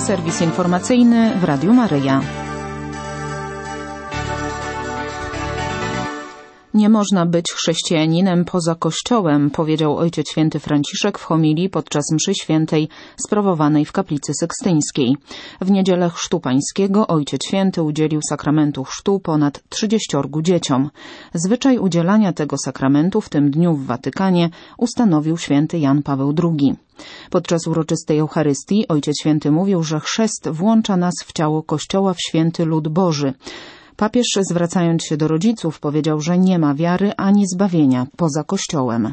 Serwis informacyjny w Radiu Maryja. Nie można być chrześcijaninem poza Kościołem, powiedział Ojciec Święty Franciszek w homilii podczas mszy świętej sprawowanej w kaplicy sykstyńskiej. W niedzielę Chrztu Pańskiego Ojciec Święty udzielił sakramentu chrztu ponad 30 dzieciom. Zwyczaj udzielania tego sakramentu w tym dniu w Watykanie ustanowił święty Jan Paweł II. Podczas uroczystej Eucharystii Ojciec Święty mówił, że chrzest włącza nas w ciało Kościoła, w święty lud Boży. Papież, zwracając się do rodziców, powiedział, że nie ma wiary ani zbawienia poza Kościołem.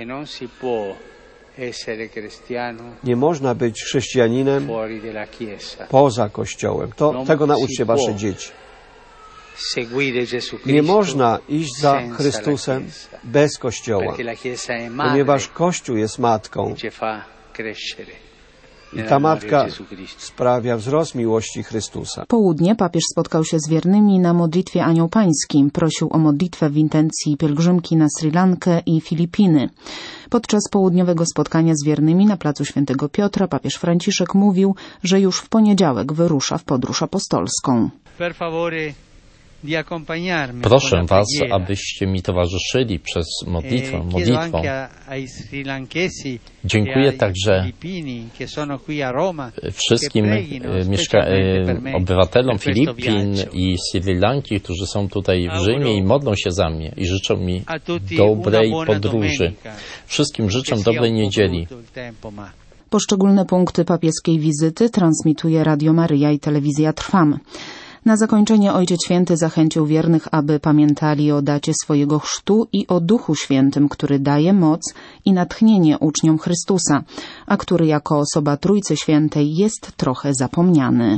Nie można być chrześcijaninem poza Kościołem. Tego nauczcie wasze dzieci. Nie można iść za Chrystusem bez Kościoła, ponieważ Kościół jest matką. I ta matka sprawia wzrost miłości Chrystusa. W południe papież spotkał się z wiernymi na modlitwie Anioł Pański. Prosił o modlitwę w intencji pielgrzymki na Sri Lankę i Filipiny. Podczas południowego spotkania z wiernymi na placu Świętego Piotra papież Franciszek mówił, że już w poniedziałek wyrusza w podróż apostolską. Proszę Was, abyście mi towarzyszyli przez modlitwą. Dziękuję także wszystkim obywatelom Filipin i Sri Lanki, którzy są tutaj w Rzymie i modlą się za mnie i życzą mi dobrej podróży. Wszystkim życzę dobrej niedzieli. Poszczególne punkty papieskiej wizyty transmituje Radio Maryja i Telewizja Trwam. Na zakończenie Ojciec Święty zachęcił wiernych, aby pamiętali o dacie swojego chrztu i o Duchu Świętym, który daje moc i natchnienie uczniom Chrystusa, a który jako osoba Trójcy Świętej jest trochę zapomniany.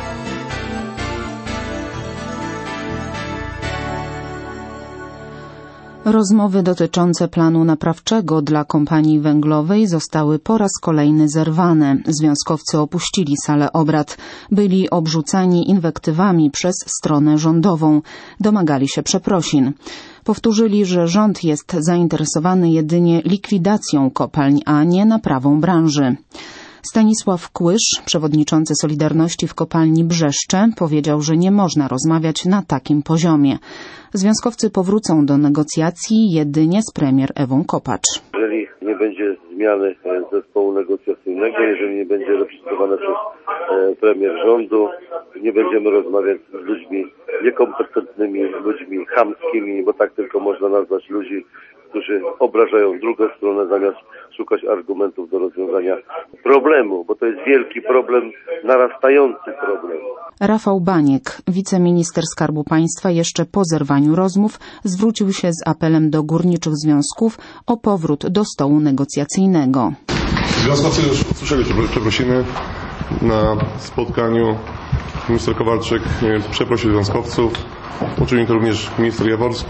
Rozmowy dotyczące planu naprawczego dla kompanii węglowej zostały po raz kolejny zerwane. Związkowcy opuścili salę obrad. Byli obrzucani inwektywami przez stronę rządową. Domagali się przeprosin. Powtórzyli, że rząd jest zainteresowany jedynie likwidacją kopalń, a nie naprawą branży. Stanisław Kłysz, przewodniczący Solidarności w kopalni Brzeszcze, powiedział, że nie można rozmawiać na takim poziomie. Związkowcy powrócą do negocjacji jedynie z premier Ewą Kopacz. Jeżeli nie będzie zmiany zespołu negocjacyjnego, jeżeli nie będzie reprezentowane przez premier rządu, nie będziemy rozmawiać z ludźmi niekompetentnymi, ludźmi chamskimi, bo tak tylko można nazwać ludzi, którzy obrażają drugą stronę zamiast szukać argumentów do rozwiązania problemu, bo to jest wielki problem, narastający problem. Rafał Baniek, wiceminister Skarbu Państwa, jeszcze po zerwaniu rozmów zwrócił się z apelem do górniczych związków o powrót do stołu negocjacyjnego. Związkowcy już usłyszeli przeprosiny. Na spotkaniu minister Kowalczyk przeprosił związkowców. Uczynił to również minister Jaworski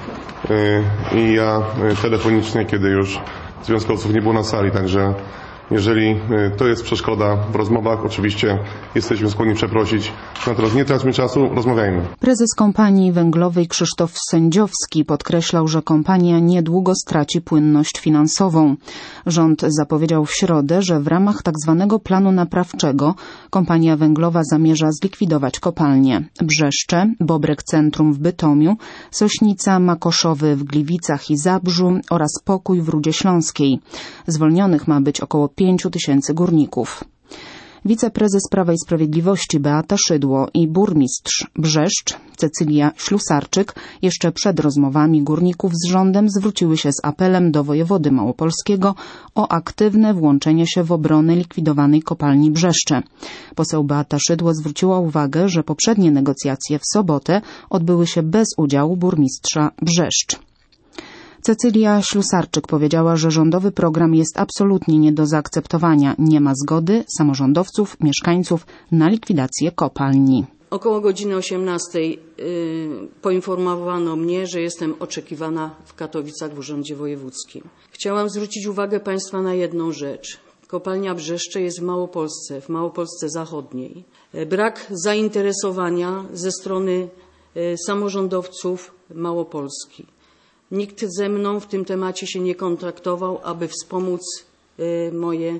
i ja telefonicznie, kiedy już związkowców nie było na sali, także jeżeli to jest przeszkoda w rozmowach, oczywiście jesteśmy skłonni przeprosić. Natomiast nie traćmy czasu, rozmawiajmy. Prezes kompanii węglowej Krzysztof Sędziowski podkreślał, że kompania niedługo straci płynność finansową. Rząd zapowiedział w środę, że w ramach tzw. planu naprawczego kompania węglowa zamierza zlikwidować kopalnie Brzeszcze, Bobrek Centrum w Bytomiu, Sośnica, Makoszowy w Gliwicach i Zabrzu oraz Pokój w Rudzie Śląskiej. Zwolnionych ma być około 5 000 górników. Wiceprezes Prawa i Sprawiedliwości Beata Szydło i burmistrz Brzeszcz Cecylia Ślusarczyk jeszcze przed rozmowami górników z rządem zwróciły się z apelem do wojewody małopolskiego o aktywne włączenie się w obronę likwidowanej kopalni Brzeszcze. Poseł Beata Szydło zwróciła uwagę, że poprzednie negocjacje w sobotę odbyły się bez udziału burmistrza Brzeszcz. Cecylia Ślusarczyk powiedziała, że rządowy program jest absolutnie nie do zaakceptowania. Nie ma zgody samorządowców, mieszkańców na likwidację kopalni. Około godziny 18 poinformowano mnie, że jestem oczekiwana w Katowicach w Urzędzie Wojewódzkim. Chciałam zwrócić uwagę Państwa na jedną rzecz. Kopalnia Brzeszcze jest w Małopolsce Zachodniej. Brak zainteresowania ze strony samorządowców Małopolski. Nikt ze mną w tym temacie się nie kontaktował, aby wspomóc moje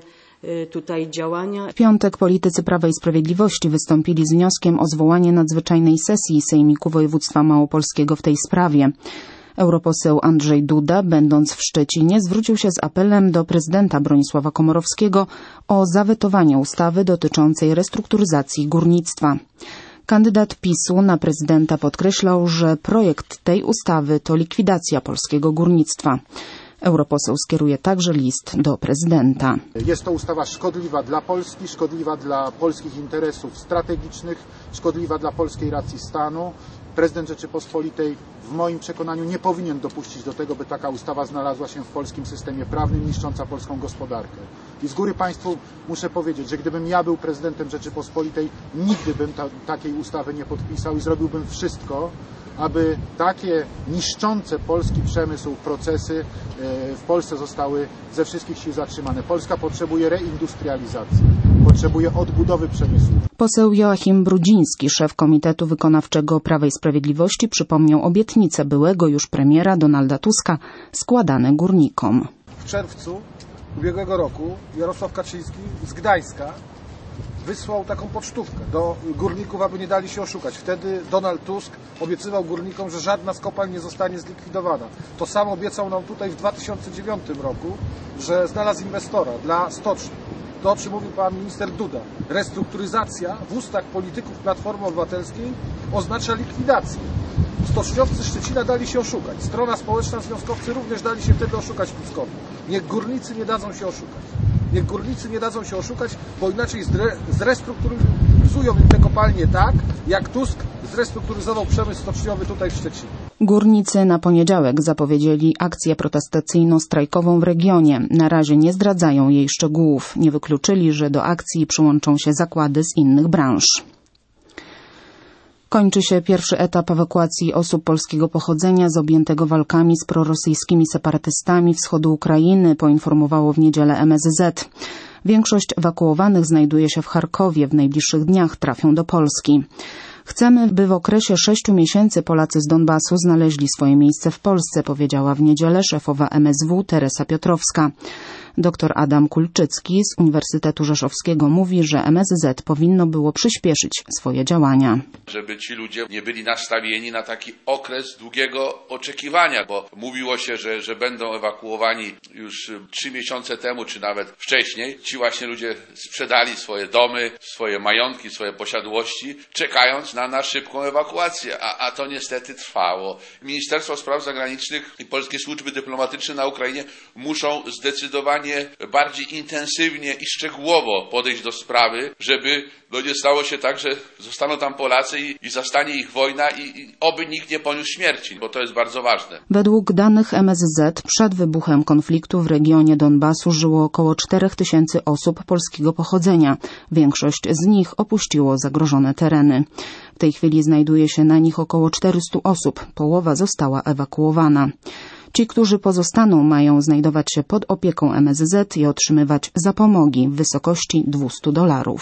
tutaj działania. W piątek politycy Prawa i Sprawiedliwości wystąpili z wnioskiem o zwołanie nadzwyczajnej sesji Sejmiku Województwa Małopolskiego w tej sprawie. Europoseł Andrzej Duda, będąc w Szczecinie, zwrócił się z apelem do prezydenta Bronisława Komorowskiego o zawetowanie ustawy dotyczącej restrukturyzacji górnictwa. Kandydat PiS-u na prezydenta podkreślał, że projekt tej ustawy to likwidacja polskiego górnictwa. Europoseł skieruje także list do prezydenta. Jest to ustawa szkodliwa dla Polski, szkodliwa dla polskich interesów strategicznych, szkodliwa dla polskiej racji stanu. Prezydent Rzeczypospolitej w moim przekonaniu nie powinien dopuścić do tego, by taka ustawa znalazła się w polskim systemie prawnym, niszcząca polską gospodarkę. I z góry Państwu muszę powiedzieć, że gdybym ja był prezydentem Rzeczypospolitej, nigdy bym takiej ustawy nie podpisał i zrobiłbym wszystko, aby takie niszczące polski przemysł procesy w Polsce zostały ze wszystkich sił zatrzymane. Polska potrzebuje reindustrializacji, potrzebuje odbudowy przemysłu. Poseł Joachim Brudziński, szef Komitetu Wykonawczego Prawa i Sprawiedliwości, przypomniał obietnice byłego już premiera Donalda Tuska składane górnikom. W czerwcu ubiegłego roku Jarosław Kaczyński z Gdańska wysłał taką pocztówkę do górników, aby nie dali się oszukać. Wtedy Donald Tusk obiecywał górnikom, że żadna z kopalń nie zostanie zlikwidowana. To samo obiecał nam tutaj w 2009 roku, że znalazł inwestora dla stoczni. To, o czym mówił pan minister Duda. Restrukturyzacja w ustach polityków Platformy Obywatelskiej oznacza likwidację. Stoczniowcy Szczecina dali się oszukać. Strona społeczna, związkowcy również dali się wtedy oszukać Tuskowi. Niech górnicy nie dadzą się oszukać. Niech górnicy nie dadzą się oszukać, bo inaczej zrestrukturyzują im te kopalnie tak, jak Tusk zrestrukturyzował przemysł stoczniowy tutaj w Szczecinie. Górnicy na poniedziałek zapowiedzieli akcję protestacyjno-strajkową w regionie. Na razie nie zdradzają jej szczegółów. Nie wykluczyli, że do akcji przyłączą się zakłady z innych branż. Kończy się pierwszy etap ewakuacji osób polskiego pochodzenia z objętego walkami z prorosyjskimi separatystami wschodu Ukrainy, poinformowało w niedzielę MSZ. Większość ewakuowanych znajduje się w Charkowie. W najbliższych dniach trafią do Polski. Chcemy, by w okresie 6 miesięcy Polacy z Donbasu znaleźli swoje miejsce w Polsce, powiedziała w niedzielę szefowa MSW Teresa Piotrowska. Dr Adam Kulczycki z Uniwersytetu Rzeszowskiego mówi, że MSZ powinno było przyspieszyć swoje działania. Żeby ci ludzie nie byli nastawieni na taki okres długiego oczekiwania, bo mówiło się, że będą ewakuowani już 3 miesiące temu, czy nawet wcześniej. Ci właśnie ludzie sprzedali swoje domy, swoje majątki, swoje posiadłości, czekając na szybką ewakuację, a to niestety trwało. Ministerstwo Spraw Zagranicznych i polskie służby dyplomatyczne na Ukrainie muszą zdecydowanie bardziej intensywnie i szczegółowo podejść do sprawy, żeby nie stało się tak, że zostaną tam Polacy i zastanie ich wojna i oby nikt nie poniósł śmierci, bo to jest bardzo ważne. Według danych MSZ przed wybuchem konfliktu w regionie Donbasu żyło około 4000 osób polskiego pochodzenia. Większość z nich opuściło zagrożone tereny. W tej chwili znajduje się na nich około 400 osób. Połowa została ewakuowana. Ci, którzy pozostaną, mają znajdować się pod opieką MSZ i otrzymywać zapomogi w wysokości $200.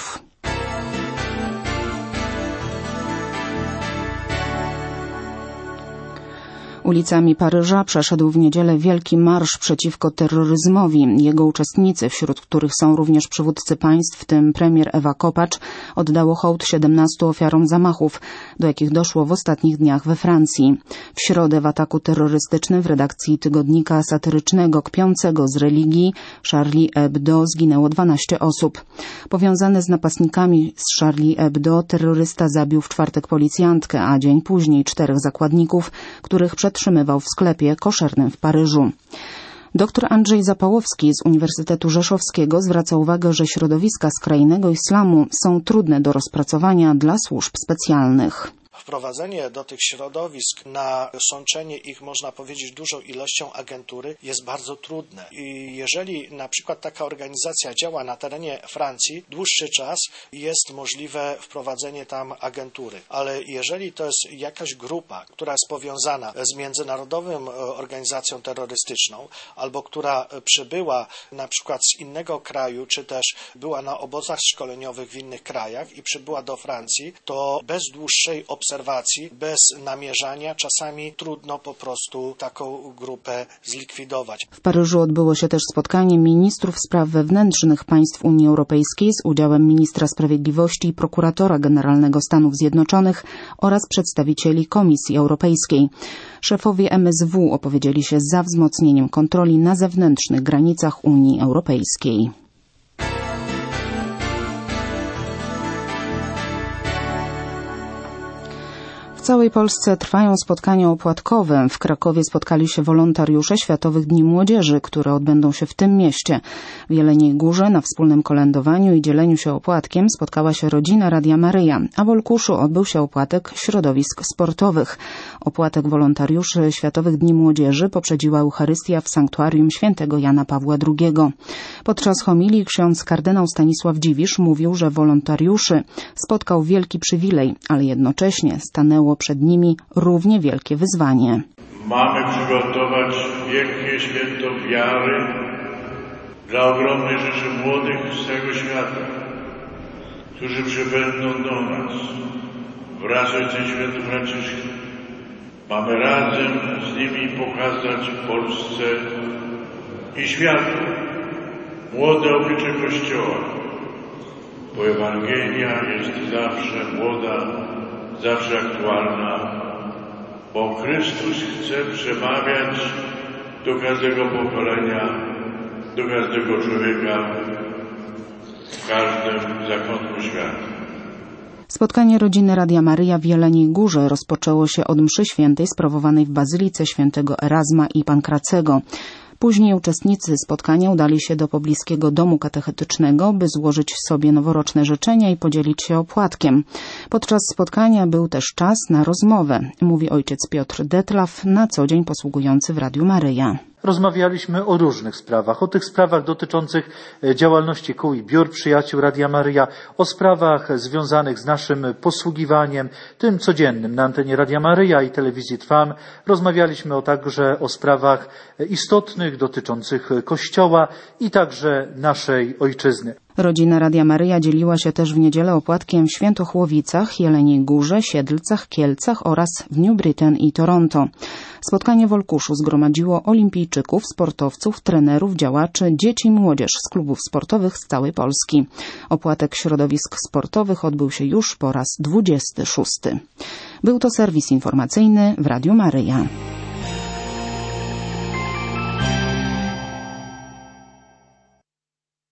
Ulicami Paryża przeszedł w niedzielę wielki marsz przeciwko terroryzmowi. Jego uczestnicy, wśród których są również przywódcy państw, w tym premier Ewa Kopacz, oddało hołd 17 ofiarom zamachów, do jakich doszło w ostatnich dniach we Francji. W środę w ataku terrorystycznym w redakcji tygodnika satyrycznego kpiącego z religii Charlie Hebdo zginęło 12 osób. Powiązany z napastnikami z Charlie Hebdo terrorysta zabił w czwartek policjantkę, a dzień później 4 zakładników, których przetrzymywał w sklepie koszernym w Paryżu. Dr Andrzej Zapałowski z Uniwersytetu Rzeszowskiego zwraca uwagę, że środowiska skrajnego islamu są trudne do rozpracowania dla służb specjalnych. Wprowadzenie do tych środowisk na sączenie ich, można powiedzieć, dużą ilością agentury jest bardzo trudne. I jeżeli na przykład taka organizacja działa na terenie Francji dłuższy czas, jest możliwe wprowadzenie tam agentury. Ale jeżeli to jest jakaś grupa, która jest powiązana z międzynarodową organizacją terrorystyczną, albo która przybyła na przykład z innego kraju, czy też była na obozach szkoleniowych w innych krajach i przybyła do Francji, to bez dłuższej obserwacji obserwacji, bez namierzania. Czasami trudno po prostu taką grupę zlikwidować. W Paryżu odbyło się też spotkanie ministrów spraw wewnętrznych państw Unii Europejskiej z udziałem ministra sprawiedliwości i prokuratora generalnego Stanów Zjednoczonych oraz przedstawicieli Komisji Europejskiej. Szefowie MSW opowiedzieli się za wzmocnieniem kontroli na zewnętrznych granicach Unii Europejskiej. W całej Polsce trwają spotkania opłatkowe. W Krakowie spotkali się wolontariusze Światowych Dni Młodzieży, które odbędą się w tym mieście. W Jeleniej Górze na wspólnym kolędowaniu i dzieleniu się opłatkiem spotkała się rodzina Radia Maryja, a w Olkuszu odbył się opłatek środowisk sportowych. Opłatek wolontariuszy Światowych Dni Młodzieży poprzedziła Eucharystia w sanktuarium świętego Jana Pawła II. Podczas homilii ksiądz kardynał Stanisław Dziwisz mówił, że wolontariuszy spotkał wielki przywilej, ale jednocześnie stanęło przed nimi równie wielkie wyzwanie. Mamy przygotować wielkie święto wiary dla ogromnej rzeszy młodych z całego świata, którzy przybędą do nas wraz z Ojcem Świętym Franciszkiem. Mamy razem z nimi pokazać Polsce i światu młode oblicze Kościoła, bo Ewangelia jest zawsze młoda, zawsze aktualna, bo Chrystus chce przemawiać do każdego pokolenia, do każdego człowieka, w każdym zakątku świata. Spotkanie rodziny Radia Maryja w Jeleniej Górze rozpoczęło się od mszy świętej sprawowanej w Bazylice Świętego Erazma i Pankracego. Później uczestnicy spotkania udali się do pobliskiego domu katechetycznego, by złożyć sobie noworoczne życzenia i podzielić się opłatkiem. Podczas spotkania był też czas na rozmowę, mówi ojciec Piotr Detlaw, na co dzień posługujący w Radiu Maryja. Rozmawialiśmy o różnych sprawach, o tych sprawach dotyczących działalności kół i biur przyjaciół Radia Maryja, o sprawach związanych z naszym posługiwaniem, tym codziennym na antenie Radia Maryja i telewizji Trwam. Rozmawialiśmy także o sprawach istotnych dotyczących Kościoła i także naszej ojczyzny. Rodzina Radia Maryja dzieliła się też w niedzielę opłatkiem w Świętochłowicach, Jeleniej Górze, Siedlcach, Kielcach oraz w New Britain i Toronto. Spotkanie w Olkuszu zgromadziło olimpijczyków, sportowców, trenerów, działaczy, dzieci i młodzież z klubów sportowych z całej Polski. Opłatek środowisk sportowych odbył się już po raz 26. Był to serwis informacyjny w Radiu Maryja.